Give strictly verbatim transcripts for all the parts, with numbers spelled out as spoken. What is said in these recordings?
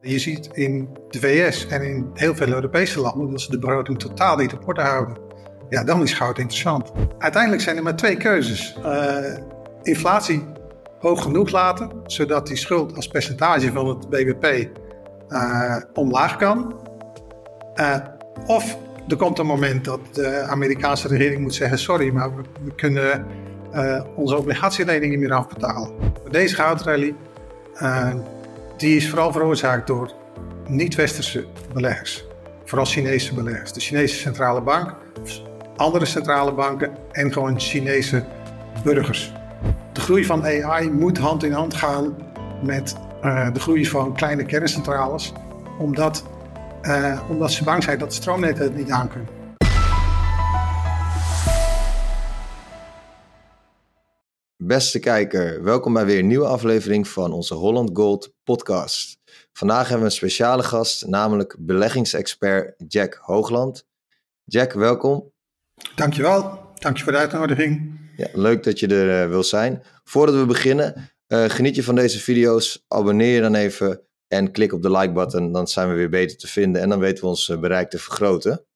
Je ziet in de V S en in heel veel Europese landen dat ze de begroting totaal niet op orde houden. Ja, dan is goud interessant. Uiteindelijk zijn er maar twee keuzes. Uh, inflatie hoog genoeg laten, zodat die schuld als percentage van het B B P uh, omlaag kan. Uh, of er komt een moment dat de Amerikaanse regering moet zeggen: sorry, maar we, we kunnen uh, onze obligatieleningen niet meer afbetalen. Deze goudrally uh, die is vooral veroorzaakt door niet-westerse beleggers. Vooral Chinese beleggers. De Chinese centrale bank, andere centrale banken en gewoon Chinese burgers. De groei van A I moet hand in hand gaan met uh, de groei van kleine kerncentrales, omdat, uh, omdat ze bang zijn dat de stroomnetten het niet aankunnen. Beste kijker, welkom bij weer een nieuwe aflevering van onze Holland Gold podcast. Vandaag hebben we een speciale gast, namelijk beleggingsexpert Jack Hoogland. Jack, welkom. Dankjewel, dank je voor de uitnodiging. Ja, leuk dat je er uh, wil zijn. Voordat we beginnen, uh, geniet je van deze video's, abonneer je dan even en klik op de like-button. Dan zijn we weer beter te vinden en dan weten we ons uh, bereik te vergroten.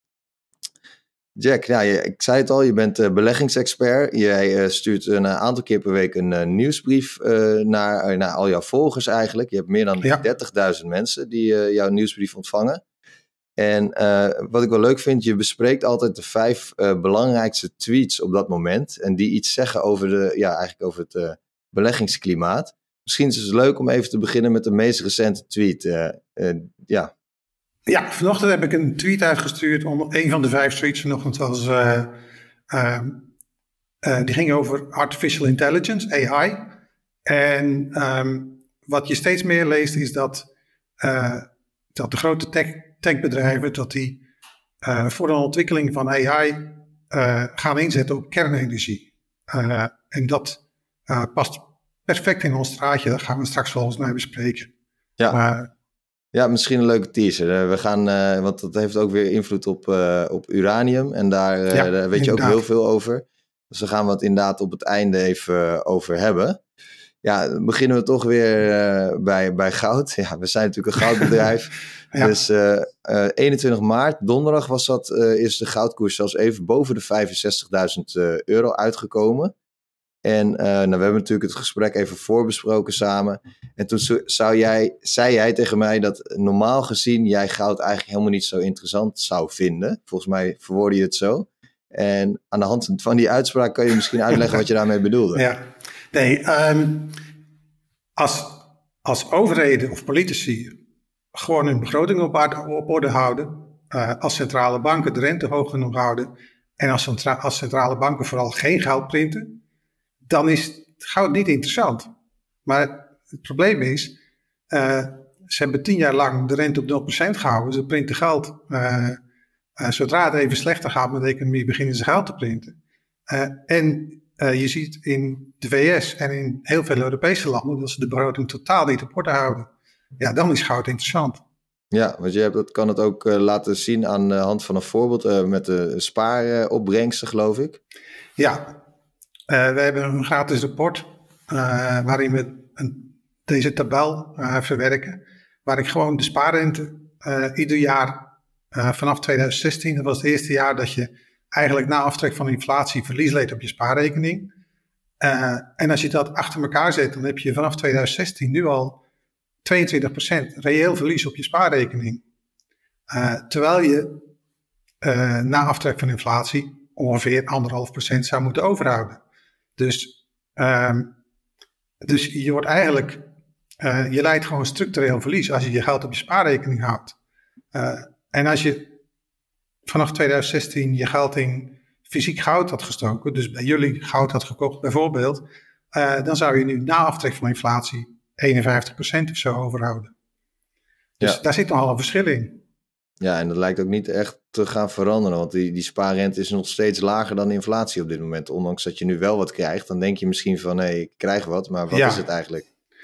Jack, ja, je, ik zei het al, je bent uh, beleggingsexpert. Jij uh, stuurt een uh, aantal keer per week een uh, nieuwsbrief uh, naar, uh, naar al jouw volgers eigenlijk. Je hebt meer dan ja. dertigduizend mensen die uh, jouw nieuwsbrief ontvangen. En uh, wat ik wel leuk vind, je bespreekt altijd de vijf uh, belangrijkste tweets op dat moment. En die iets zeggen over, de, ja, eigenlijk over het uh, beleggingsklimaat. Misschien is het leuk om even te beginnen met de meest recente tweet. Uh, uh, ja. Ja, vanochtend heb ik een tweet uitgestuurd. Om, een van de vijf tweets vanochtend was... Uh, uh, uh, die ging over artificial intelligence, A I. En um, wat je steeds meer leest is dat, uh, dat de grote tech, techbedrijven... dat die uh, voor de ontwikkeling van A I uh, gaan inzetten op kernenergie. Uh, en dat uh, past perfect in ons straatje. Dat gaan we straks volgens mij bespreken. Ja. Maar, Ja, misschien een leuke teaser. We gaan, uh, want dat heeft ook weer invloed op, uh, op uranium. En daar, uh, ja, daar weet je ook heel veel over. Dus daar gaan we het inderdaad op het einde even over hebben. Ja, dan beginnen we toch weer uh, bij, bij goud. Ja, we zijn natuurlijk een goudbedrijf. ja. Dus uh, uh, eenentwintig maart, donderdag was dat, uh, is de goudkoers zelfs even boven de vijfenzestigduizend uh, euro uitgekomen. En uh, nou, we hebben natuurlijk het gesprek even voorbesproken samen. En toen zou jij, zei jij tegen mij dat normaal gezien jij goud eigenlijk helemaal niet zo interessant zou vinden. Volgens mij verwoordde je het zo. En aan de hand van die uitspraak kan je misschien uitleggen wat je daarmee bedoelde. Ja, nee, um, als, als overheden of politici gewoon hun begroting op, op orde houden, uh, als centrale banken de rente hoog genoeg houden en als, centra- als centrale banken vooral geen geld printen, dan is goud niet interessant. Maar het probleem is, uh, ze hebben tien jaar lang de rente op nul procent gehouden. Ze printen geld. Uh, uh, zodra het even slechter gaat met de economie, beginnen ze geld te printen. Uh, en uh, je ziet in de V S en in heel veel Europese landen dat ze de begroting totaal niet op orde houden. Ja, dan is goud interessant. Ja, want je hebt, dat kan het ook uh, laten zien aan de hand van een voorbeeld uh, met de spaaropbrengsten, uh, geloof ik. Ja. Uh, we hebben een gratis rapport uh, waarin we een, deze tabel uh, verwerken. Waar ik gewoon de spaarrente uh, ieder jaar uh, vanaf tweeduizend zestien, dat was het eerste jaar dat je eigenlijk na aftrek van inflatie verlies leed op je spaarrekening. Uh, en als je dat achter elkaar zet, dan heb je vanaf tweeduizend zestien nu al tweeëntwintig procent reëel verlies op je spaarrekening. Uh, terwijl je uh, na aftrek van inflatie ongeveer anderhalf procent zou moeten overhouden. Dus, um, dus je wordt eigenlijk, uh, je leidt gewoon structureel verlies als je je geld op je spaarrekening houdt. Uh, en als je vanaf tweeduizend zestien je geld in fysiek goud had gestoken, dus bij jullie goud had gekocht bijvoorbeeld, uh, dan zou je nu na aftrek van inflatie eenenvijftig procent of zo overhouden. Dus ja. Daar zit nogal een verschil in. Ja, en dat lijkt ook niet echt te gaan veranderen, want die, die spaarrente is nog steeds lager dan de inflatie op dit moment. Ondanks dat je nu wel wat krijgt, dan denk je misschien van, hé, hey, ik krijg wat, maar wat ja. is het eigenlijk?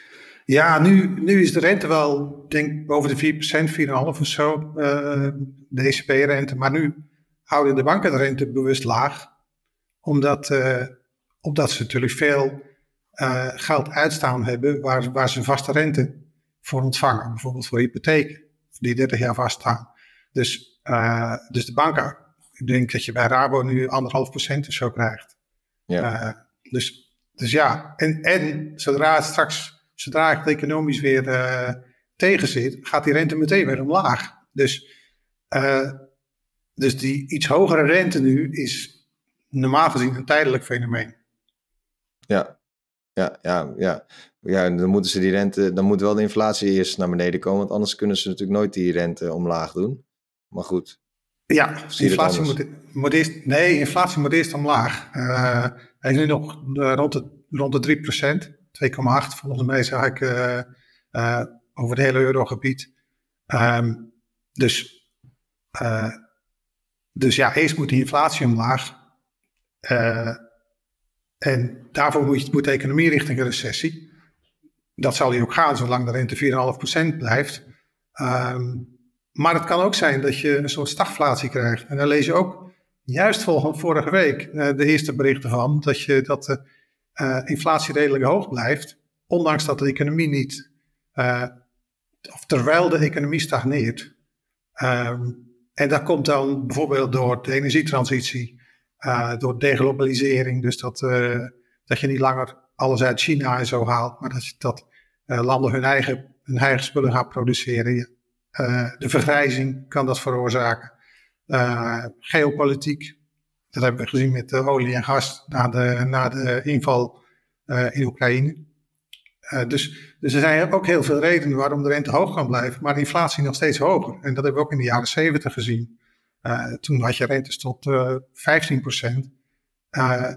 Ja, nu, nu is de rente wel, denk boven de vier procent, vier komma vijf of zo, uh, de E C B-rente. Maar nu houden de banken de rente bewust laag, omdat, uh, omdat ze natuurlijk veel uh, geld uitstaan hebben waar, waar ze vaste rente voor ontvangen. Bijvoorbeeld voor hypotheken die dertig jaar vaststaan. Dus, uh, dus de banken, ik denk dat je bij Rabo nu anderhalf procent of zo krijgt. Ja. Uh, dus, dus ja, en, en zodra het straks, zodra het economisch weer uh, tegen zit, gaat die rente meteen weer omlaag. Dus, uh, dus die iets hogere rente nu is normaal gezien een tijdelijk fenomeen. Ja, ja, ja, ja. Ja, dan moeten ze die rente, dan moet wel de inflatie eerst naar beneden komen, want anders kunnen ze natuurlijk nooit die rente omlaag doen. Maar goed. Ja, inflatie moet, moet eerst, nee, inflatie moet eerst omlaag. Uh, hij is nu nog uh, rond, de, rond de drie procent, twee komma acht volgens mij zag ik uh, uh, over het hele eurogebied. Um, dus, uh, dus ja, eerst moet die inflatie omlaag. Uh, en daarvoor moet, moet de economie richting een recessie. Dat zal die ook gaan, zolang de rente vier komma vijf procent blijft. Um, maar het kan ook zijn dat je een soort stagflatie krijgt. En dan lees je ook, juist volgens vorige week, uh, de eerste berichten van, dat, je, dat de uh, inflatie redelijk hoog blijft, ondanks dat de economie niet, uh, of terwijl de economie stagneert. Um, en dat komt dan bijvoorbeeld door de energietransitie, uh, door deglobalisering, dus dat, uh, dat je niet langer alles uit China en zo haalt, maar dat, dat uh, landen hun eigen, hun eigen spullen gaan produceren. Uh, de vergrijzing kan dat veroorzaken. Uh, geopolitiek, dat hebben we gezien met de olie en gas na de, na de inval uh, in Oekraïne. Uh, dus, dus er zijn ook heel veel redenen waarom de rente hoog kan blijven, maar de inflatie nog steeds hoger. En dat hebben we ook in de jaren zeventig gezien. Uh, toen had je rentes tot uh, vijftien procent. Uh,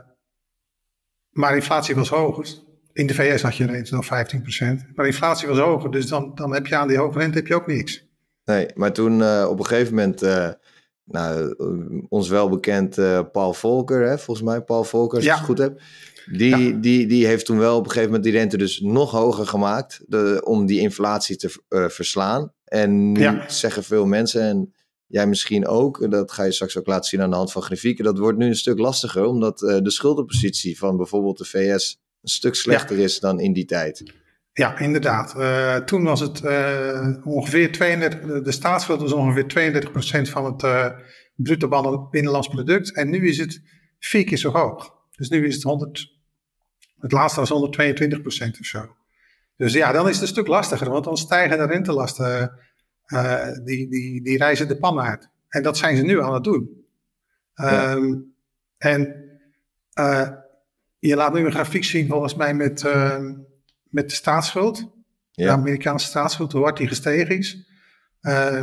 maar inflatie was hoger. In de V S had je rente nog vijftien procent. Maar inflatie was hoger, dus dan, dan heb je aan die hoge rente heb je ook niks. Nee, maar toen uh, op een gegeven moment, uh, nou, ons welbekend uh, Paul Volcker, hè, volgens mij Paul Volcker, als ja. ik het goed heb. Die, ja. die, die heeft toen wel op een gegeven moment die rente dus nog hoger gemaakt de, om die inflatie te uh, verslaan. En nu ja. zeggen veel mensen, en jij misschien ook, dat ga je straks ook laten zien aan de hand van grafieken, dat wordt nu een stuk lastiger, omdat uh, de schuldenpositie van bijvoorbeeld de V S een stuk slechter ja. is dan in die tijd. Ja, inderdaad. Uh, toen was het uh, ongeveer tweeëndertig, de staatsschuld was ongeveer tweeëndertig procent van het uh, bruto binnenlands product. En nu is het vier keer zo hoog. Dus nu is het honderd, het laatste was honderdtweeëntwintig procent of zo. Dus ja, dan is het een stuk lastiger, want dan stijgen de rentelasten, uh, die, die, die reizen de pan uit. En dat zijn ze nu aan het doen. Ja. Um, en uh, je laat nu een grafiek zien volgens mij met... Uh, Met de staatsschuld, ja. de Amerikaanse staatsschuld, hoe hard die gestegen is. Uh,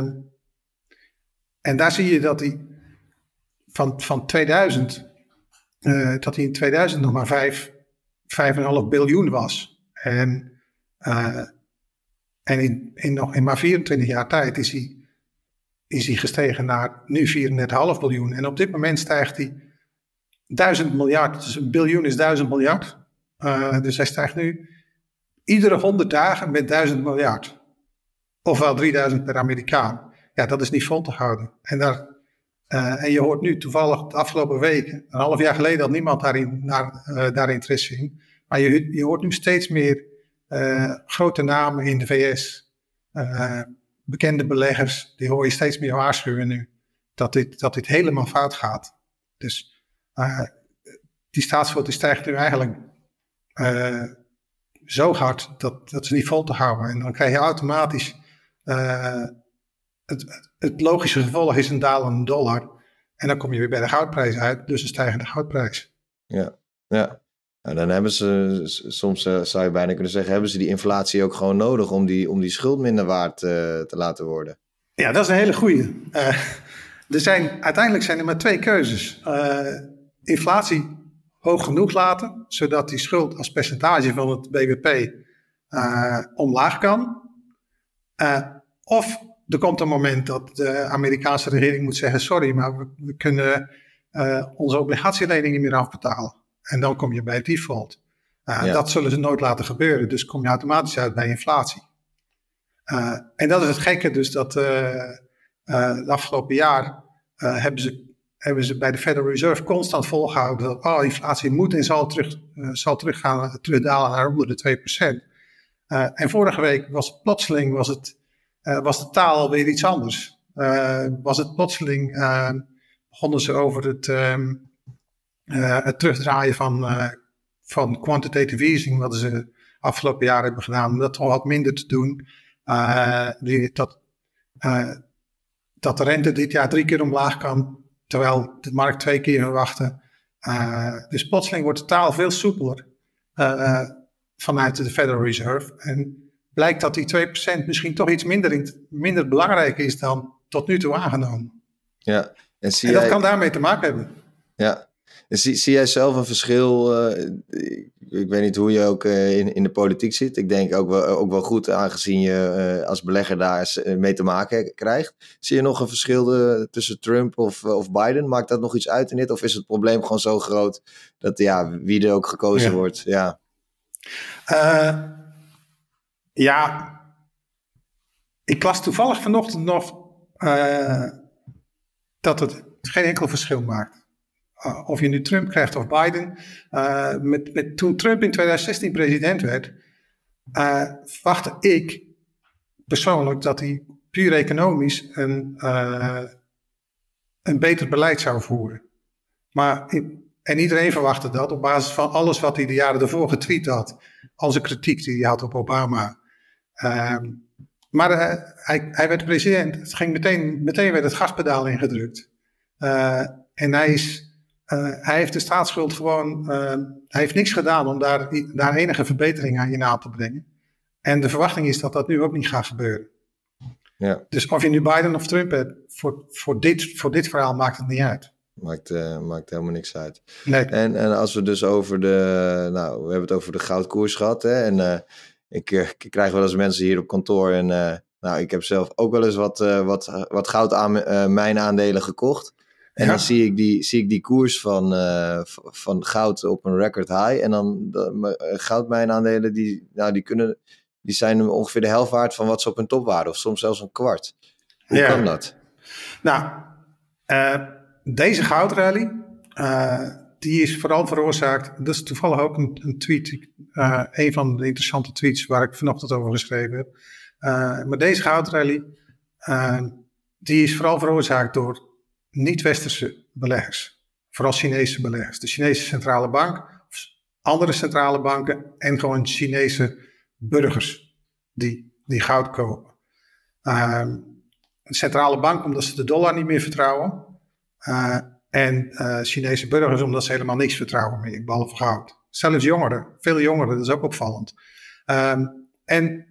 en daar zie je dat die van, van tweeduizend, uh, dat die in tweeduizend nog maar vijf komma vijf biljoen was. En, uh, en in, in, nog, in maar vierentwintig jaar tijd is die, is die gestegen naar nu vierendertig komma vijf biljoen. En op dit moment stijgt die duizend miljard, dus een biljoen is duizend miljard. Uh, dus hij stijgt nu iedere honderd dagen met duizend miljard. Ofwel drieduizend per Amerikaan. Ja, dat is niet vol te houden. En, daar, uh, en je hoort nu toevallig de afgelopen weken, een half jaar geleden had niemand daarin, naar, uh, daar interesse in. Maar je, je hoort nu steeds meer uh, grote namen in de V S. Uh, bekende beleggers, die hoor je steeds meer waarschuwen nu. Dat dit, dat dit helemaal fout gaat. Dus uh, die staatsschuld die stijgt nu eigenlijk... Uh, zo hard dat, dat is niet vol te houden. En dan krijg je automatisch... Uh, het, het logische gevolg is een dalende dollar. En dan kom je weer bij de goudprijs uit. Dus een stijgende goudprijs. Ja, ja. Nou, dan hebben ze... Soms uh, zou je bijna kunnen zeggen... hebben ze die inflatie ook gewoon nodig... om die, om die schuld minder waard uh, te laten worden? Ja, dat is een hele goeie. Uh, er zijn, uiteindelijk zijn er maar twee keuzes. Uh, inflatie... hoog genoeg laten, zodat die schuld als percentage van het B B P uh, omlaag kan. Uh, of er komt een moment dat de Amerikaanse regering moet zeggen, sorry, maar we, we kunnen uh, onze obligatielening niet meer afbetalen. En dan kom je bij default. Uh, ja. Dat zullen ze nooit laten gebeuren, dus kom je automatisch uit bij inflatie. Uh, en dat is het gekke, dus dat uh, uh, het afgelopen jaar uh, hebben ze hebben ze bij de Federal Reserve constant volgehouden dat oh, inflatie moet en zal, terug, uh, zal teruggaan, terugdalen naar onder de twee procent. Uh, en vorige week was het plotseling was, het, uh, was de taal weer iets anders. Uh, was het plotseling, uh, begonnen ze over het, um, uh, het terugdraaien van, uh, van quantitative easing, wat ze afgelopen jaar hebben gedaan, om dat toch wat minder te doen. Uh, die, dat, uh, dat de rente dit jaar drie keer omlaag kan, terwijl de markt twee keer verwachtte. Uh, dus plotseling wordt de taal veel soepeler uh, uh, vanuit de Federal Reserve. En blijkt dat die twee procent misschien toch iets minder, in, minder belangrijk is dan tot nu toe aangenomen. Ja, en, zie en dat jij... kan daarmee te maken hebben. Ja, en zie, zie jij zelf een verschil? Uh, ik, ik weet niet hoe je ook uh, in, in de politiek zit. Ik denk ook wel, ook wel goed, aangezien je uh, als belegger daar mee te maken krijgt. Zie je nog een verschil uh, tussen Trump of, uh, of Biden? Maakt dat nog iets uit in dit? Of is het probleem gewoon zo groot dat ja, wie er ook gekozen ja. wordt? Ja. Uh, ja, ik las toevallig vanochtend nog uh, dat het geen enkel verschil maakt. Uh, of je nu Trump krijgt of Biden. Uh, met, met, toen Trump in twintig zestien president werd, uh, verwachtte ik persoonlijk dat hij puur economisch een, uh, een beter beleid zou voeren. Maar in, en iedereen verwachtte dat op basis van alles wat hij de jaren ervoor getweet had. Al zijn kritiek die hij had op Obama. Uh, maar uh, hij, hij werd president. Het ging meteen, meteen werd het gaspedaal ingedrukt. Uh, en hij is... Uh, hij heeft de staatsschuld gewoon, uh, hij heeft niks gedaan om daar, daar enige verbetering aan in aan te brengen. En de verwachting is dat dat nu ook niet gaat gebeuren. Ja. Dus of je nu Biden of Trump hebt, voor, voor, dit, voor dit verhaal maakt het niet uit. Maakt, uh, maakt helemaal niks uit. Nee. En, en als we dus over de, nou, we hebben het over de goudkoers gehad. Hè? En uh, ik, uh, ik krijg wel eens mensen hier op kantoor en uh, nou, ik heb zelf ook wel eens wat, uh, wat, wat goud aan uh, mijn aandelen gekocht. En ja. dan zie ik, die, zie ik die koers van, uh, van goud op een record high. En dan de, goudmijnaandelen, die, nou, die, kunnen, die zijn ongeveer de helft waard van wat ze op hun top waren. Of soms zelfs een kwart. Hoe ja. kan dat? Nou, uh, deze goudraally, uh, die is vooral veroorzaakt. Dat is toevallig ook een, een tweet. Uh, een van de interessante tweets waar ik vanochtend over geschreven heb. Uh, maar deze goudraally, uh, die is vooral veroorzaakt door niet-westerse beleggers, vooral Chinese beleggers. De Chinese centrale bank, andere centrale banken en gewoon Chinese burgers die, die goud kopen. Uh, de centrale bank omdat ze de dollar niet meer vertrouwen uh, en uh, Chinese burgers omdat ze helemaal niks vertrouwen meer, behalve goud. Zelfs jongeren, veel jongeren, dat is ook opvallend. Uh, en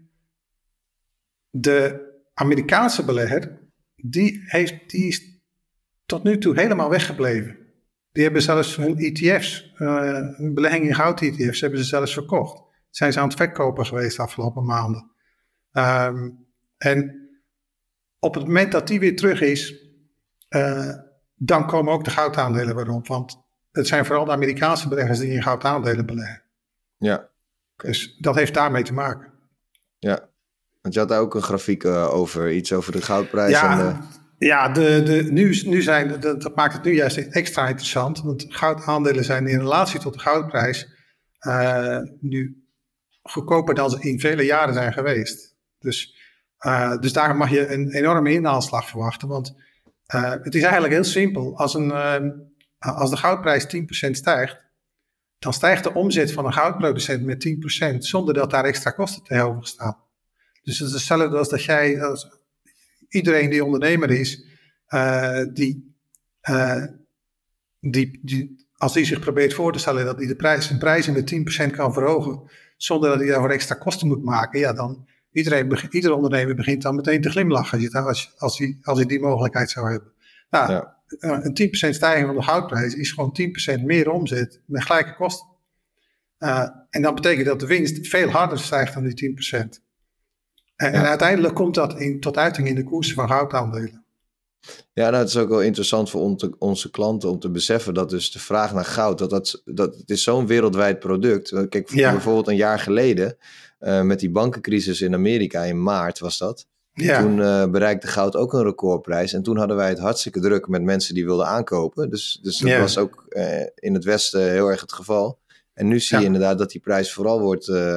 de Amerikaanse belegger, die, heeft, die is tot nu toe helemaal weggebleven. Die hebben zelfs hun E T F's, uh, hun belegging in goud-E T F's, hebben ze zelfs verkocht. Zijn ze aan het verkopen geweest de afgelopen maanden. Um, en op het moment dat die weer terug is, uh, dan komen ook de goudaandelen weer op. Want het zijn vooral de Amerikaanse beleggers die in goudaandelen beleggen. Ja. Okay. Dus dat heeft daarmee te maken. Ja, want je had daar ook een grafiek uh, over, iets over de goudprijs. Ja, en de... Ja, de, de, nu, nu zijn, dat, dat maakt het nu juist extra interessant. Want goudaandelen zijn in relatie tot de goudprijs uh, nu goedkoper dan ze in vele jaren zijn geweest. Dus, uh, dus daar mag je een enorme inhaalslag verwachten. Want uh, het is eigenlijk heel simpel. Als, een, uh, als de goudprijs tien procent stijgt, dan stijgt de omzet van een goudproducent met tien procent zonder dat daar extra kosten tegenover staan. Dus het is hetzelfde als dat jij... Als, Iedereen die ondernemer is, uh, die, uh, die, die, als die zich probeert voor te stellen dat hij de prijs, zijn prijzen met tien procent kan verhogen, zonder dat hij daarvoor extra kosten moet maken, ja, dan iedereen, ieder ondernemer begint dan meteen te glimlachen als, als, hij, als hij die mogelijkheid zou hebben. Nou, ja. Een tien procent stijging van de goudprijs is gewoon tien procent meer omzet met gelijke kosten. Uh, en dat betekent dat de winst veel harder stijgt dan die tien procent. En, ja. en uiteindelijk komt dat in, tot uiting in de koersen van goudaandelen. Ja, nou, het is ook wel interessant voor onze, onze klanten om te beseffen dat dus de vraag naar goud, dat, dat, dat het is zo'n wereldwijd product. Kijk, ja. bijvoorbeeld een jaar geleden, uh, met die bankencrisis in Amerika in maart was dat. Ja. Toen uh, bereikte goud ook een recordprijs. En toen hadden wij het hartstikke druk met mensen die wilden aankopen. Dus, dus dat ja. was ook uh, in het Westen heel erg het geval. En nu zie je ja. inderdaad dat die prijs vooral wordt... Uh,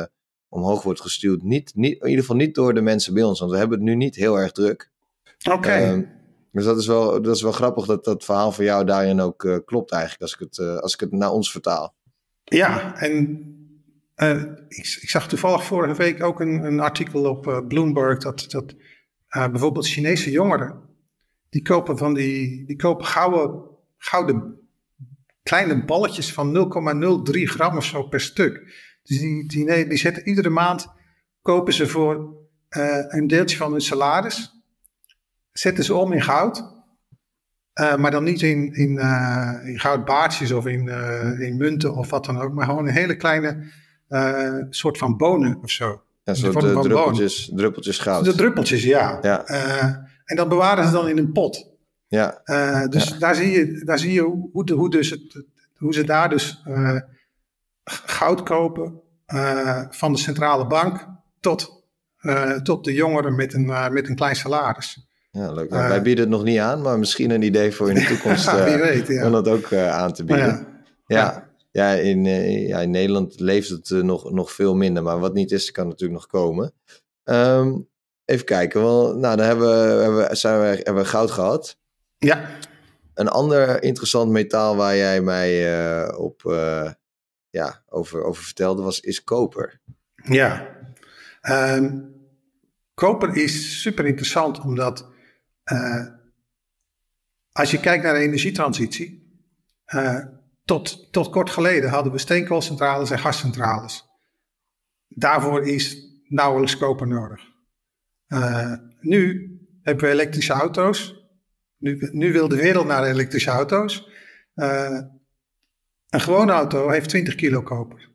omhoog wordt gestuurd. Niet, niet, in ieder geval niet door de mensen bij ons, want we hebben het nu niet heel erg druk. Oké. Okay. Um, dus dat is, wel, dat is wel grappig dat dat verhaal van jou daarin ook uh, klopt eigenlijk, als ik, het, uh, als ik het naar ons vertaal. Ja, en uh, ik, ik zag toevallig vorige week ook een, een artikel op uh, Bloomberg dat, dat uh, bijvoorbeeld Chinese jongeren, die kopen van die, die kopen gouden, gouden kleine balletjes van nul komma nul drie gram of zo per stuk. Dus die, die, nee, die zetten iedere maand, kopen ze voor uh, een deeltje van hun salaris, zetten ze om in goud, uh, maar dan niet in, in, uh, in goudbaardjes of in, uh, in munten of wat dan ook, maar gewoon een hele kleine uh, soort van bonen of zo. Ja, soort de druppeltjes, druppeltjes goud. De druppeltjes, ja. ja. Uh, en dat bewaren ze dan in een pot. Ja. Uh, dus ja. daar zie je, daar zie je hoe, de, hoe, dus het, hoe ze daar dus uh, goud kopen uh, van de centrale bank tot, uh, tot de jongeren met een, uh, met een klein salaris. Ja, leuk. Nou, uh, wij bieden het nog niet aan, maar misschien een idee voor in de toekomst uh, wie weet, ja. om dat ook uh, aan te bieden. Ja, ja. ja, in, uh, ja in Nederland leeft het uh, nog, nog veel minder, maar wat niet is, kan natuurlijk nog komen. Um, even kijken, wel, nou, dan hebben we, hebben we, zijn we, hebben we goud gehad. Ja. Een ander interessant metaal waar jij mij uh, op, uh, ja, over, over vertelde was, is koper. Ja, um, koper is super interessant omdat uh, als je kijkt naar de energietransitie, uh, tot, tot kort geleden hadden we steenkoolcentrales en gascentrales. Daarvoor is nauwelijks koper nodig. Uh, nu hebben we elektrische auto's. Nu, nu wil de wereld naar elektrische auto's. Uh, een gewone auto heeft twintig kilo koper.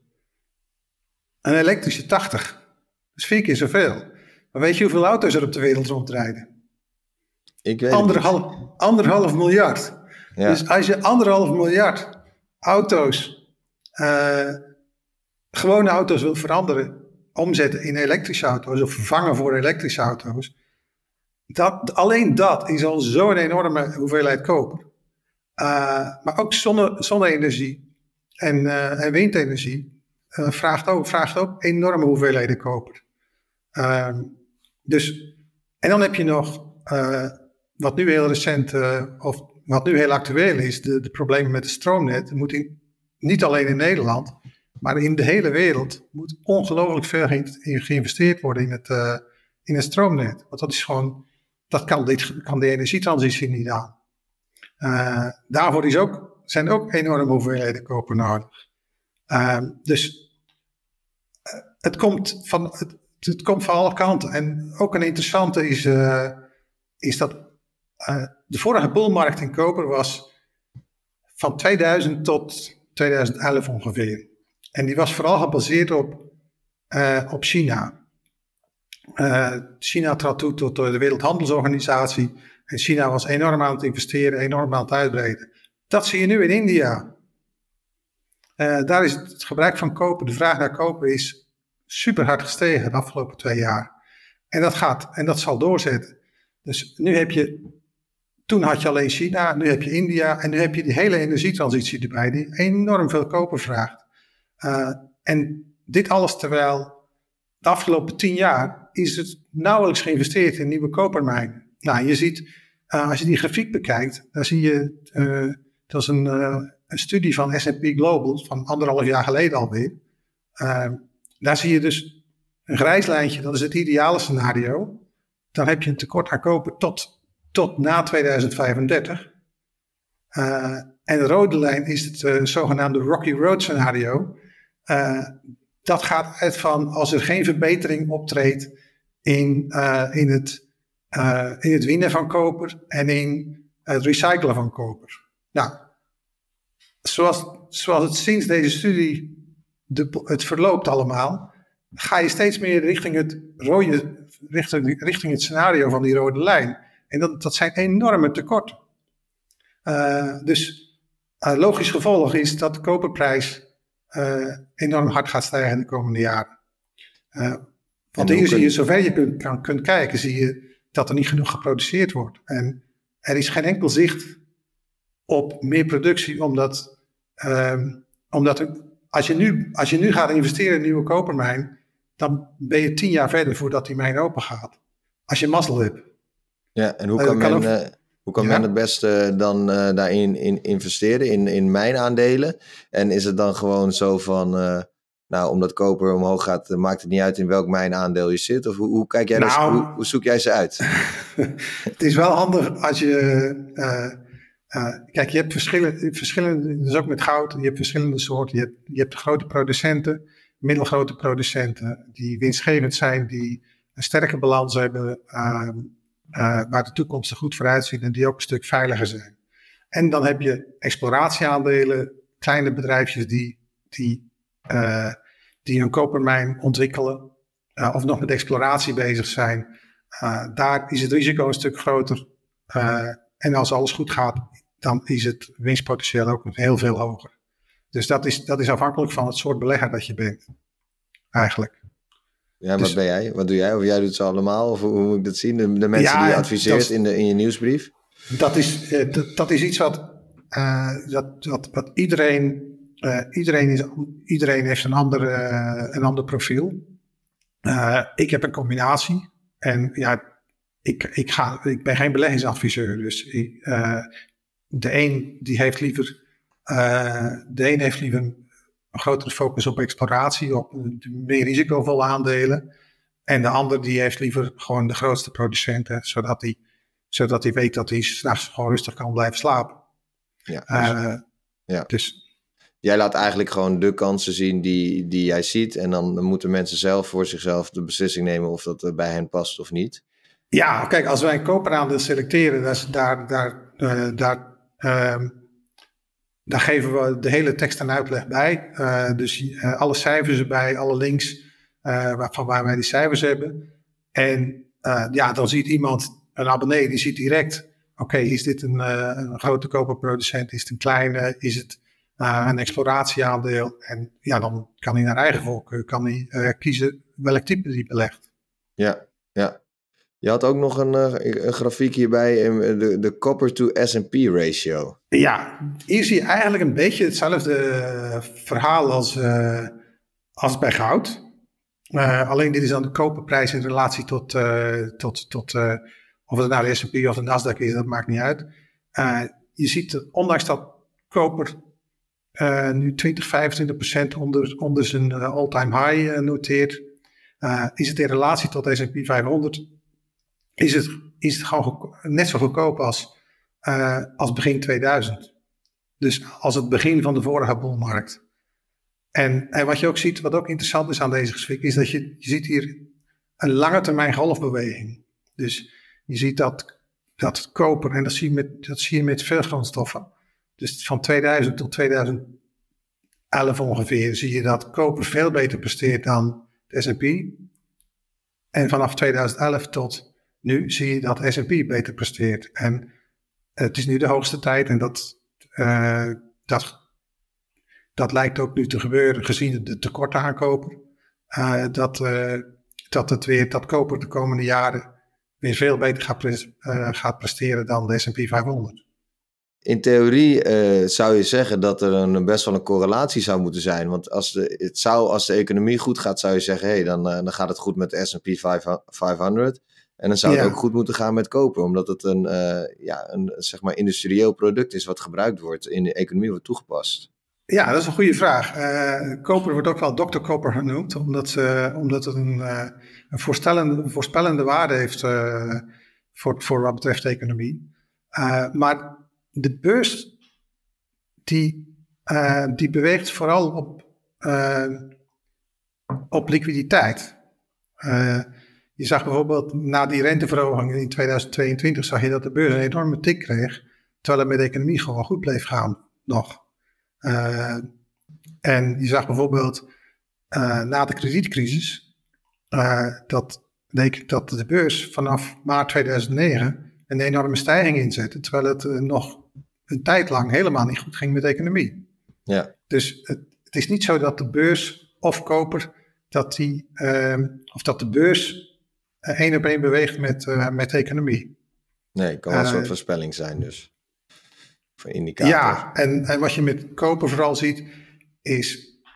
Een elektrische tachtig. Dat is vier keer zoveel. Maar weet je hoeveel auto's er op de wereld rondrijden? Ik weet anderhalf, anderhalf miljard. Ja. Dus als je anderhalf miljard auto's, uh, gewone auto's wil veranderen, omzetten in elektrische auto's of vervangen voor elektrische auto's, dat, alleen dat is al zo'n enorme hoeveelheid koper. Uh, maar ook zonne, zonne-energie en, uh, en windenergie uh, vraagt, ook, vraagt ook enorme hoeveelheden koper. Uh, dus, en dan heb je nog, uh, wat nu heel recent, uh, of wat nu heel actueel is, de, de problemen met het stroomnet. Er moet in, niet alleen in Nederland, maar in de hele wereld moet ongelooflijk veel ge- geïnvesteerd worden in het, uh, in het stroomnet. Want dat is gewoon, dat kan, dit, kan de energietransitie niet aan. Uh, daarvoor is ook, zijn ook enorme hoeveelheden koper nodig. Uh, dus uh, het, komt van, het, het komt van alle kanten. En ook een interessante is, uh, is dat uh, de vorige bullmarkt in koper was van tweeduizend tot tweeduizend elf ongeveer. En die was vooral gebaseerd op, uh, op China. Uh, China trad toe tot de Wereldhandelsorganisatie. En China was enorm aan het investeren, enorm aan het uitbreiden. Dat zie je nu in India. Uh, daar is het gebruik van koper, de vraag naar koper is super hard gestegen de afgelopen twee jaar. En dat gaat, en dat zal doorzetten. Dus nu heb je, toen had je alleen China, nu heb je India en nu heb je die hele energietransitie erbij die enorm veel koper vraagt. Uh, en dit alles terwijl de afgelopen tien jaar is het nauwelijks geïnvesteerd in nieuwe kopermijnen. Nou, je ziet, uh, als je die grafiek bekijkt, dan zie je, uh, dat is een, uh, een studie van S en P Global van anderhalf jaar geleden alweer. Uh, daar zie je dus een grijs lijntje, dat is het ideale scenario. Dan heb je een tekort aan koper tot, tot na tweeduizend vijfendertig. Uh, en de rode lijn is het uh, zogenaamde Rocky Road scenario. Uh, dat gaat uit van als er geen verbetering optreedt in, uh, in, het, uh, in het winnen van koper en in het recyclen van koper. Nou, zoals, zoals het sinds deze studie de, het verloopt allemaal, ga je steeds meer richting het rode, richting, richting het scenario van die rode lijn. En dat, dat zijn enorme tekorten. Uh, dus uh, logisch gevolg is dat de koperprijs Uh, enorm hard gaat stijgen de komende jaren. Uh, want hier zie je, zover je kunt, kan, kunt kijken, zie je dat er niet genoeg geproduceerd wordt. En er is geen enkel zicht op meer productie, omdat, um, omdat er, als, je nu, als je nu gaat investeren in een nieuwe kopermijn, dan ben je tien jaar verder voordat die mijn open gaat. Als je mazzel hebt. Ja, en hoe kan, uh, kan men, ook... uh, hoe kan ja? men het beste dan uh, daarin in investeren, in, in mijnaandelen? En is het dan gewoon zo van, uh, nou, omdat koper omhoog gaat, uh, maakt het niet uit in welk mijnaandeel je zit? Of hoe, hoe kijk jij nou, dus, hoe, hoe zoek jij ze uit? Het is wel handig als je, uh, uh, kijk, je hebt verschillende, verschillende, dus ook met goud, je hebt verschillende soorten. Je hebt, je hebt grote producenten, middelgrote producenten, die winstgevend zijn, die een sterke balans hebben, uh, uh, waar de toekomst er goed voor uitziet en die ook een stuk veiliger zijn. En dan heb je exploratieaandelen, kleine bedrijfjes die, die, uh, die een kopermijn ontwikkelen uh, of nog met exploratie bezig zijn. Uh, daar is het risico een stuk groter. Uh, en als alles goed gaat, dan is het winstpotentieel ook heel veel hoger. Dus dat is, dat is afhankelijk van het soort belegger dat je bent. Eigenlijk. Ja, dus, wat ben jij? Wat doe jij? Of jij doet ze allemaal? Of hoe moet ik dat zien? De, de mensen ja, die je adviseert dat, in, de, in je nieuwsbrief? Dat is, uh, dat, dat is iets wat, uh, dat, dat, wat iedereen... Uh, iedereen, is, iedereen heeft een ander, uh, een ander profiel. Uh, ik heb een combinatie. En ja, ik, ik, ga, ik ben geen beleggingsadviseur. Dus ik, uh, de een die heeft liever, uh, de een heeft liever een grotere focus op exploratie, op meer risicovolle aandelen. En de ander die heeft liever gewoon de grootste producenten, zodat hij, zodat hij weet dat hij 's nachts gewoon rustig kan blijven slapen. Ja, dus, uh, ja. dus jij laat eigenlijk gewoon de kansen zien die, die jij ziet. En dan, dan moeten mensen zelf voor zichzelf de beslissing nemen of dat bij hen past of niet. Ja, kijk, als wij een koperaandeel selecteren, daar, daar, daar, uh, daar, uh, daar geven we de hele tekst en uitleg bij. Uh, dus uh, alle cijfers erbij, alle links uh, waarvan waar wij die cijfers hebben. En uh, ja, dan ziet iemand, een abonnee, die ziet direct, oké, okay, is dit een, uh, een grote koperproducent, is het een kleine, is het Uh, een exploratieaandeel. En ja, dan kan hij naar eigen voorkeur kan hij, uh, kiezen welk type hij belegt. Ja, ja. Je had ook nog een, uh, een grafiek hierbij, de, de copper to S en P ratio. Ja, hier zie je eigenlijk een beetje hetzelfde verhaal als, uh, als bij goud. Uh, alleen dit is dan de koperprijs in relatie tot, uh, tot, tot uh, of het nou de S en P of de Nasdaq is, dat maakt niet uit. Uh, je ziet, dat, ondanks dat koper Uh, nu twintig, vijfentwintig procent onder, onder zijn uh, all-time high uh, noteert. Uh, is het in relatie tot de S en P vijfhonderd, is het, is het gewoon geko- net zo goedkoop als, uh, als begin tweeduizend. Dus als het begin van de vorige bullmarkt. En, en wat je ook ziet, wat ook interessant is aan deze grafiek, is dat je, je ziet hier een lange termijn golfbeweging. Dus je ziet dat, dat koper, en dat zie je met, dat zie je met veel grondstoffen. Dus van tweeduizend tot tweeduizend elf ongeveer zie je dat koper veel beter presteert dan de S en P. En vanaf tweeduizend elf tot nu zie je dat de S en P beter presteert. En het is nu de hoogste tijd en dat, uh, dat, dat lijkt ook nu te gebeuren gezien de tekorten aan koper. Uh, dat, uh, dat, het weer, dat koper de komende jaren weer veel beter gaat, pres, uh, gaat presteren dan de S en P vijfhonderd. In theorie uh, zou je zeggen dat er een, best wel een correlatie zou moeten zijn. Want als de, het zou, als de economie goed gaat, zou je zeggen, hé, hey, dan, uh, dan gaat het goed met de S en P vijfhonderd. En dan zou het ja. ook goed moeten gaan met koper. Omdat het een, uh, ja, een zeg maar industrieel product is wat gebruikt wordt, in de economie wordt toegepast. Ja, dat is een goede vraag. Uh, koper wordt ook wel dokter Koper genoemd, omdat, uh, omdat het een, uh, een, voorspellende, een voorspellende waarde heeft uh, voor, voor wat betreft de economie. Uh, maar de beurs die, uh, die beweegt vooral op, uh, op liquiditeit. Uh, je zag bijvoorbeeld na die renteverhoging in tweeduizend tweeëntwintig zag je dat de beurs een enorme tik kreeg, terwijl het met de economie gewoon goed bleef gaan nog. Uh, en je zag bijvoorbeeld uh, na de kredietcrisis uh, dat, dat de beurs vanaf maart tweeduizend negen een enorme stijging inzette, terwijl het uh, nog een tijd lang helemaal niet goed ging met de economie. Ja. Dus het, het is niet zo dat de beurs of koper, dat die, uh, of dat de beurs uh, één op één beweegt met, uh, met de economie. Nee, het kan wel een uh, soort voorspelling zijn dus. Voor indicator. Ja, en, en wat je met koper vooral ziet, is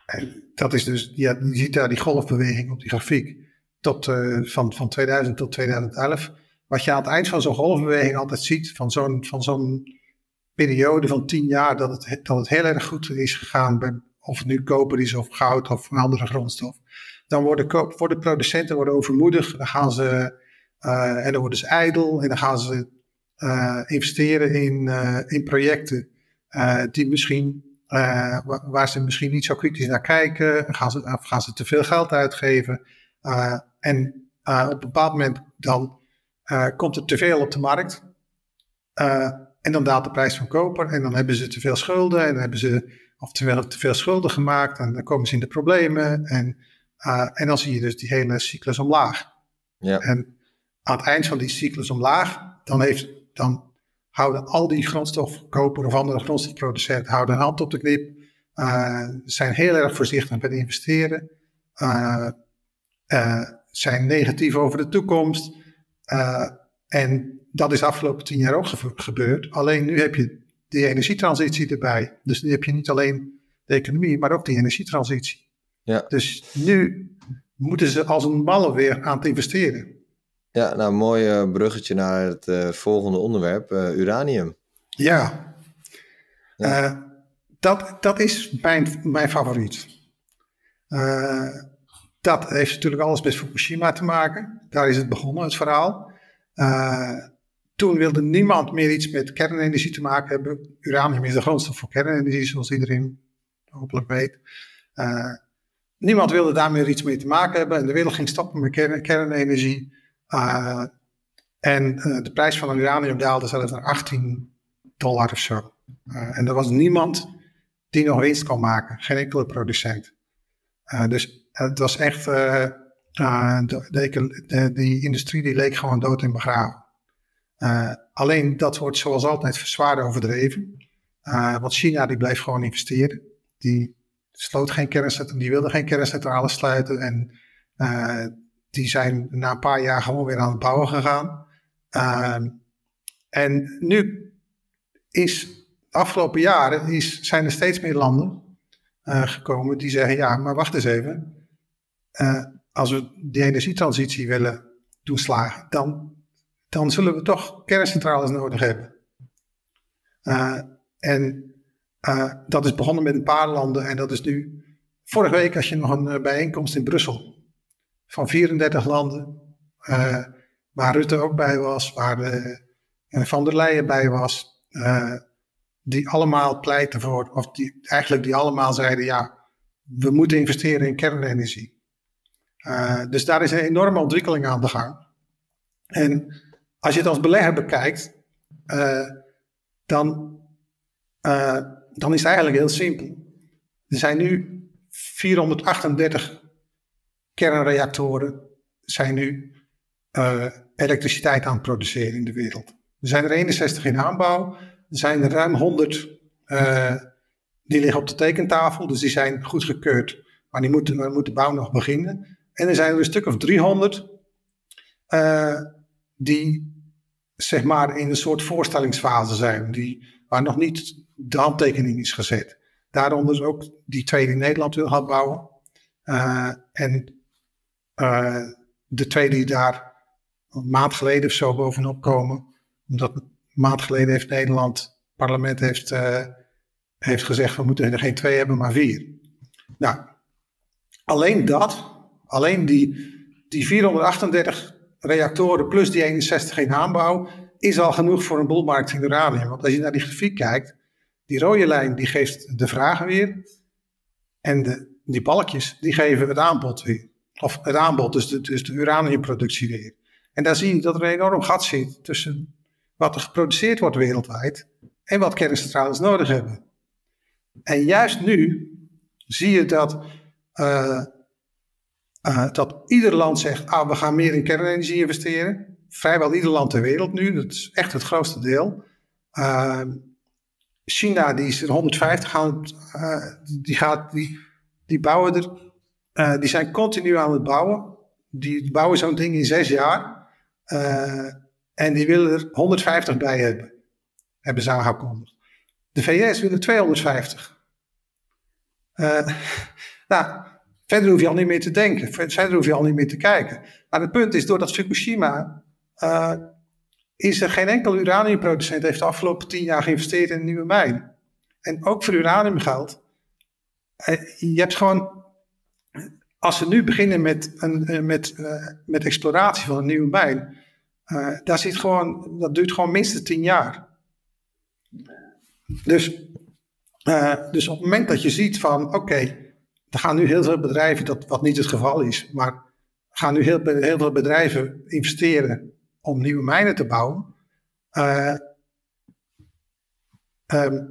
En dat is dus, ja, je ziet daar die golfbeweging op die grafiek. Tot, uh, van, van tweeduizend tot tweeduizend elf. Wat je aan het eind van zo'n golfbeweging altijd ziet, van zo'n, van zo'n periode van tien jaar, dat het, dat het heel erg goed is gegaan, bij, of het nu koper is of goud of een andere grondstof. Dan worden, worden producenten worden overmoedig, dan gaan ze, uh, en dan worden ze ijdel, en dan gaan ze uh, investeren in, uh, in projecten uh, die misschien, uh, waar, waar ze misschien niet zo kritisch naar kijken, gaan ze, of gaan ze te veel geld uitgeven. Uh, en uh, op een bepaald moment dan uh, komt er te veel op de markt. Uh, en dan daalt de prijs van koper. En dan hebben ze te veel schulden. En dan hebben ze of te veel, te veel schulden gemaakt. En dan komen ze in de problemen. En, uh, en dan zie je dus die hele cyclus omlaag. Ja. En aan het eind van die cyclus omlaag, dan, heeft, dan houden al die grondstofkoper of andere grondstofproducenten houden een hand op de knip. Uh, zijn heel erg voorzichtig met investeren. Uh, Uh, zijn negatief over de toekomst. Uh, en dat is de afgelopen tien jaar ook ge- gebeurd. Alleen nu heb je die energietransitie erbij. Dus nu heb je niet alleen de economie, maar ook die energietransitie. Ja. Dus nu moeten ze als een malle weer aan het investeren. Ja, nou, een mooi uh, bruggetje naar het uh, volgende onderwerp, uh, uranium. Ja, ja. Uh, dat, dat is mijn, mijn favoriet. Uh, Dat heeft natuurlijk alles met Fukushima te maken. Daar is het begonnen, het verhaal. Uh, toen wilde niemand meer iets met kernenergie te maken hebben. Uranium is de grondstof voor kernenergie, zoals iedereen hopelijk weet. Uh, niemand wilde daar meer iets mee te maken hebben. En de wereld ging stoppen met kern- kernenergie. Uh, en uh, de prijs van uranium daalde zelfs naar achttien dollar of zo. Uh, en er was niemand die nog winst kon maken. Geen enkele producent. Uh, dus het was echt, uh, uh, de, de, de, die industrie die leek gewoon dood en begraven. Uh, alleen dat wordt zoals altijd zwaar overdreven. Uh, want China die bleef gewoon investeren. Die sloot geen kerncentrale, die wilde geen kerncentrale sluiten. En uh, die zijn na een paar jaar gewoon weer aan het bouwen gegaan. Uh, en nu is, de afgelopen jaren is, zijn er steeds meer landen uh, gekomen die zeggen, ja, maar wacht eens even. Uh, als we die energietransitie willen doen slagen, dan, dan zullen we toch kerncentrales nodig hebben. Uh, en uh, dat is begonnen met een paar landen en dat is nu, vorige week had je nog een uh, bijeenkomst in Brussel van vierendertig landen, uh, waar Rutte ook bij was, waar de, uh, Van der Leyen bij was, uh, die allemaal pleiten voor, of die eigenlijk die allemaal zeiden, ja, we moeten investeren in kernenergie. Uh, dus daar is een enorme ontwikkeling aan de gang. En als je het als belegger bekijkt, uh, dan, uh, dan is het eigenlijk heel simpel. Er zijn nu vierhonderdachtendertig kernreactoren zijn nu uh, elektriciteit aan het produceren in de wereld. Er zijn er eenenzestig in aanbouw. Er zijn er ruim honderd uh, die liggen op de tekentafel, dus die zijn goedgekeurd. Maar die moeten, maar moet de bouw nog beginnen. En er zijn er een stuk of driehonderd uh, die zeg maar in een soort voorstellingsfase zijn, die, waar nog niet de handtekening is gezet. Daaronder is ook die twee die Nederland wil gaan bouwen. Uh, en uh, de twee die daar een maand geleden of zo bovenop komen. Omdat een maand geleden heeft Nederland, het parlement heeft, uh, heeft gezegd, we moeten er geen twee hebben, maar vier. Nou, alleen dat... Alleen die, die vierhonderdachtendertig reactoren plus die eenenzestig in aanbouw is al genoeg voor een boelmarkt in uranium. Want als je naar die grafiek kijkt, die rode lijn die geeft de vraag weer. En de, die balkjes die geven het aanbod weer. Of het aanbod, dus de, dus de uraniumproductie weer. En daar zie je dat er een enorm gat zit tussen wat er geproduceerd wordt wereldwijd en wat kerncentrales nodig hebben. En juist nu zie je dat... Uh, Uh, dat ieder land zegt, ah, we gaan meer in kernenergie investeren. Vrijwel ieder land ter wereld nu, dat is echt het grootste deel. Uh, China, die is er honderdvijftig aan het, uh, die, gaat, die, die bouwen er, uh, die zijn continu aan het bouwen. Die bouwen zo'n ding in zes jaar. Uh, en die willen er honderdvijftig bij hebben, hebben ze aangekondigd. De V S wil er tweehonderdvijftig. Uh, Nou, verder hoef je al niet meer te denken. Verder hoef je al niet meer te kijken. Maar het punt is, doordat Fukushima... Uh, is er geen enkel uraniumproducent heeft de afgelopen tien jaar geïnvesteerd in een nieuwe mijn. En ook voor uranium geldt. Uh, je hebt gewoon... Als we nu beginnen met, een, met, uh, met exploratie van een nieuwe mijn... Uh, daar zit gewoon, dat duurt gewoon minstens tien jaar. Dus, uh, dus op het moment dat je ziet van... Oké, okay, er gaan nu heel veel bedrijven... Dat, wat niet het geval is... maar er gaan nu heel, heel veel bedrijven investeren... om nieuwe mijnen te bouwen. Uh, um,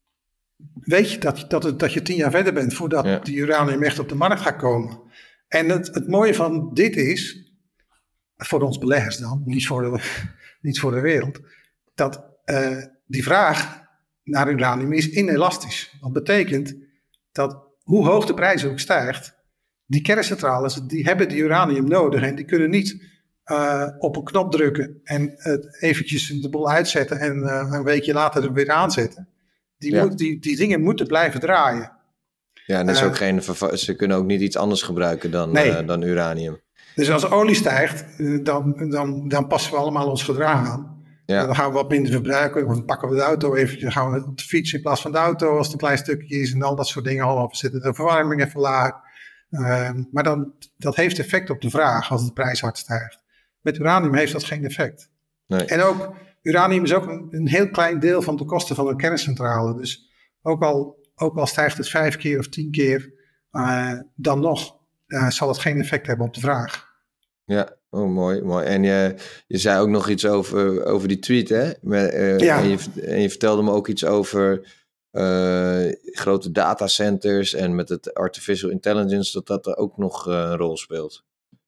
weet je dat, dat, het, dat je tien jaar verder bent... voordat ja. die uranium echt op de markt gaat komen. En het, het mooie van dit is... voor ons beleggers dan, niet voor de, niet voor de wereld... dat uh, die vraag naar uranium is inelastisch. Dat betekent dat hoe hoog de prijs ook stijgt... die kerncentrales die hebben die uranium nodig... en die kunnen niet... Uh, op een knop drukken en uh, eventjes de boel uitzetten en uh, een weekje later er weer aanzetten. Die, ja. moet, die, die dingen moeten blijven draaien. Ja, en er is uh, ook geen, ze kunnen ook niet iets anders gebruiken dan, nee. uh, dan uranium. Dus als olie stijgt, uh, dan, dan, dan passen we allemaal ons gedrag aan. Ja. Dan gaan we wat minder verbruiken, dan pakken we de auto eventjes, dan gaan we op de fiets in plaats van de auto als het een klein stukje is en al dat soort dingen. Al, we zetten de verwarming even laag. Uh, maar dan, dat heeft effect op de vraag als de prijs hard stijgt. Met uranium heeft dat geen effect. Nee. En ook, uranium is ook een, een heel klein deel van de kosten van een kerncentrale. Dus ook al, ook al stijgt het vijf keer of tien keer, uh, dan nog uh, zal het geen effect hebben op de vraag. Ja, oh, mooi, mooi. En je, je zei ook nog iets over, over die tweet, hè? Met, uh, ja. en, je, en je vertelde me ook iets over uh, grote datacenters en met het artificial intelligence, dat dat er ook nog uh, een rol speelt.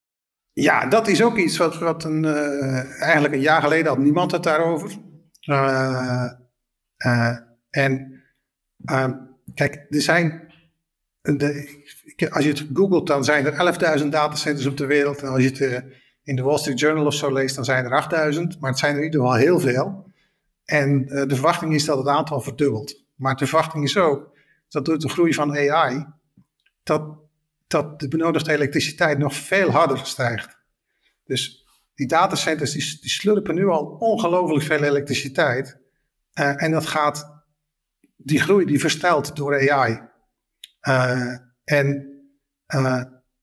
Ja, dat is ook iets wat, wat een, uh, eigenlijk een jaar geleden had niemand het daarover. Uh, uh, en uh, kijk, er zijn, de, als je het googelt, dan zijn er elfduizend datacenters op de wereld. En als je het uh, in de Wall Street Journal of zo leest, dan zijn er achtduizend. Maar het zijn er in ieder geval heel veel. En uh, de verwachting is dat het aantal verdubbelt. Maar de verwachting is ook dat door de groei van A I, dat... dat de benodigde elektriciteit nog veel harder stijgt. Dus die datacenters die, die slurpen nu al ongelooflijk veel elektriciteit. Uh, en dat gaat, die groei die verstijlt door A I. Uh, en uh,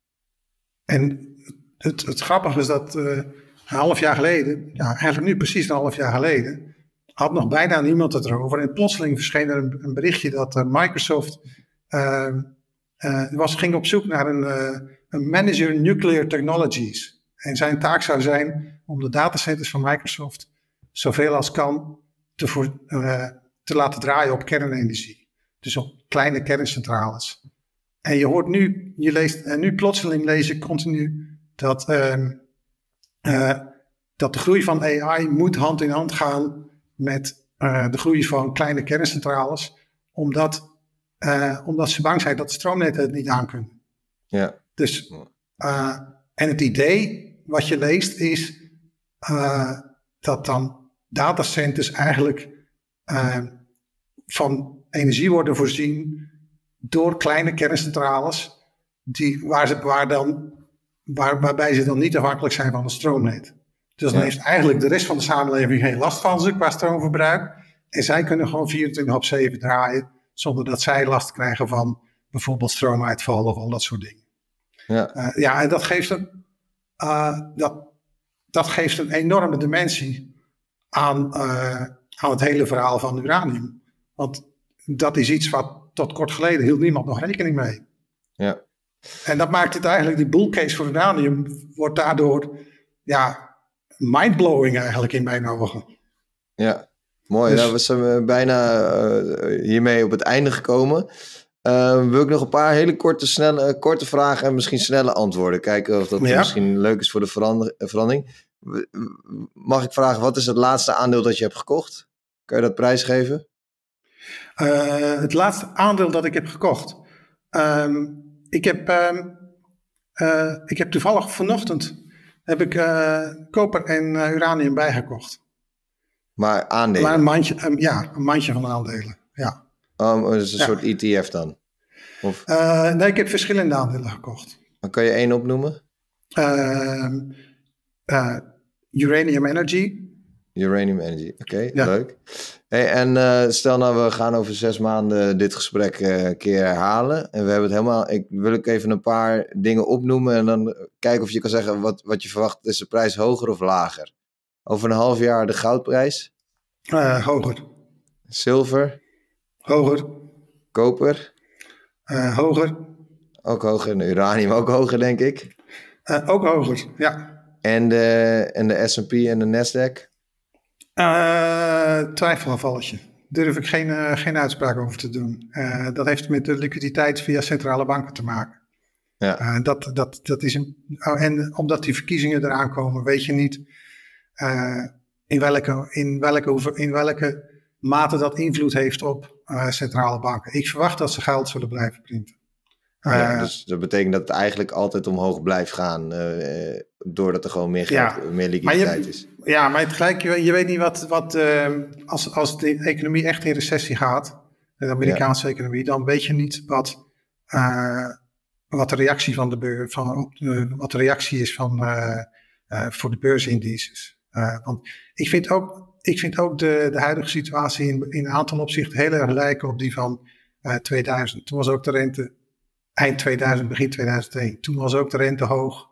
en het, het grappige is dat uh, een half jaar geleden, ja, eigenlijk nu precies een half jaar geleden, had nog bijna niemand het erover. En plotseling verscheen er een, een berichtje dat uh, Microsoft... Uh, Uh, was, ging op zoek naar een, uh, een manager nuclear technologies. En zijn taak zou zijn om de datacenters van Microsoft zoveel als kan te, voor, uh, te laten draaien op kernenergie. Dus op kleine kerncentrales. En je hoort nu, je leest, en nu plotseling lees je continu dat, uh, uh, dat de groei van A I moet hand in hand gaan met uh, de groei van kleine kerncentrales. Omdat... Uh, omdat ze bang zijn dat de stroomnetten het niet aankunnen. Ja. Dus, uh, en het idee wat je leest is uh, dat dan datacenters eigenlijk uh, van energie worden voorzien door kleine kerncentrales die, waar ze, waar dan, waar, waarbij ze dan niet afhankelijk zijn van de stroomnet. Dus dan ja. heeft eigenlijk de rest van de samenleving geen last van ze qua stroomverbruik. En zij kunnen gewoon vierentwintig op zeven draaien zonder dat zij last krijgen van bijvoorbeeld stroomuitval of al dat soort dingen. Ja, uh, ja en dat geeft, een, uh, dat, dat geeft een enorme dimensie aan, uh, aan het hele verhaal van uranium. Want dat is iets wat tot kort geleden hield niemand nog rekening mee. Ja. En dat maakt het eigenlijk, die bull case voor uranium wordt daardoor ja, mindblowing eigenlijk in mijn ogen. Ja. Mooi, dus, nou, we zijn bijna uh, hiermee op het einde gekomen. Uh, wil ik nog een paar hele korte, snelle, korte vragen en misschien snelle antwoorden. Kijken of dat ja. misschien leuk is voor de verander- verandering. Mag ik vragen, wat is het laatste aandeel dat je hebt gekocht? Kan je dat prijsgeven? Uh, het laatste aandeel dat ik heb gekocht? Um, ik, heb, um, uh, ik heb toevallig vanochtend heb ik, uh, koper en uh, uranium bijgekocht. Maar aandelen? Maar een mandje, um, ja, een mandje van aandelen, ja. Oh, dat is een ja. soort E T F dan? Of? Uh, nee, ik heb verschillende aandelen gekocht. Dan kan je één opnoemen? Uh, uh, Uranium Energy. Uranium Energy, oké, okay, ja. Leuk. Hey, en uh, stel nou, we gaan over zes maanden dit gesprek uh, een keer herhalen. En we hebben het helemaal... Ik wil ik even een paar dingen opnoemen en dan kijken of je kan zeggen wat, wat je verwacht. Is de prijs hoger of lager? Over een half jaar de goudprijs? Uh, hoger. Zilver? Hoger. Koper? Uh, hoger. Ook hoger. En uranium ook hoger, denk ik. Uh, ook hoger, ja. En de, en de S en P en de Nasdaq? Uh, twijfelgevalletje. Durf ik geen, uh, geen uitspraak over te doen. Uh, dat heeft met de liquiditeit via centrale banken te maken. Ja. Uh, dat, dat, dat is een, oh, en omdat die verkiezingen eraan komen, weet je niet uh, in, welke, in, welke, in welke mate dat invloed heeft op uh, centrale banken. Ik verwacht dat ze geld zullen blijven printen. Uh, ja, dus dat betekent dat het eigenlijk altijd omhoog blijft gaan, uh, doordat er gewoon meer geld, ja, meer liquiditeit je, is. Ja, maar tegelijk, je, je weet niet wat, wat uh, als, als de economie echt in recessie gaat, de Amerikaanse ja. economie, dan weet je niet wat, uh, wat de reactie van de beurs, van, uh, wat de reactie is van, uh, uh, voor de beursindices. Uh, want ik vind ook, ik vind ook de, de huidige situatie in, in een aantal opzichten heel erg lijken op die van uh, tweeduizend. Toen was ook de rente eind tweeduizend, begin tweeduizend één. Toen was ook de rente hoog.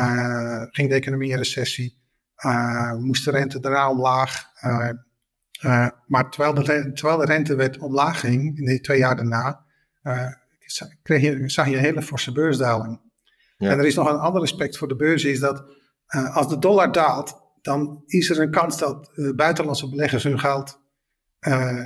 Uh, ging de economie in recessie. Uh, moest de rente daarna omlaag. Uh, uh, maar terwijl de, terwijl de rente werd omlaag ging, in de twee jaar daarna, uh, kreeg je, zag je een hele forse beursdaling. Ja. En er is nog een ander aspect voor de beurs, is dat uh, als de dollar daalt, dan is er een kans dat uh, buitenlandse beleggers hun geld uh,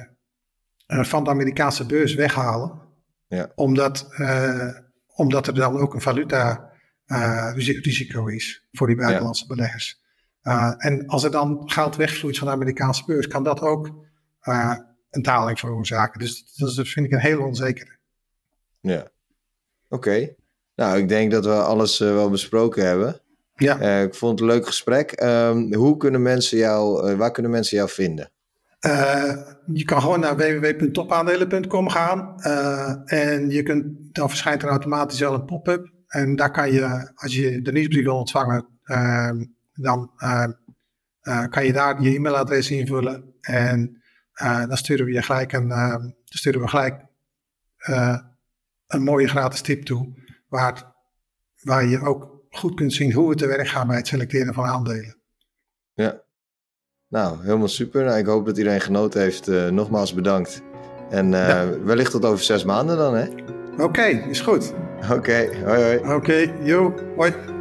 uh, van de Amerikaanse beurs weghalen. Ja. Omdat, uh, omdat er dan ook een valuta uh, risico is voor die buitenlandse ja. beleggers. Uh, en als er dan geld wegvloeit van de Amerikaanse beurs, kan dat ook uh, een daling veroorzaken. Dus dat vind ik een hele onzekere. Ja, oké. Okay. Nou, ik denk dat we alles uh, wel besproken hebben. Ja. Uh, ik vond het een leuk gesprek. Um, hoe kunnen mensen jou, uh, waar kunnen mensen jou vinden? Uh, je kan gewoon naar w w w punt topaandelen punt com gaan uh, en je kunt, dan verschijnt er automatisch wel een pop-up en daar kan je, als je de nieuwsbrief wil ontvangen, uh, dan uh, uh, kan je daar je e-mailadres invullen en uh, dan sturen we je gelijk een, uh, dan sturen we gelijk uh, een mooie gratis tip toe waar, waar je ook goed kunt zien hoe het te werk gaat bij het selecteren van aandelen. Ja. Nou, helemaal super. Nou, ik hoop dat iedereen genoten heeft. Uh, nogmaals bedankt. En uh, ja. wellicht tot over zes maanden dan, hè? Oké, okay, is goed. Oké, okay, hoi hoi. Oké, okay, yo, hoi.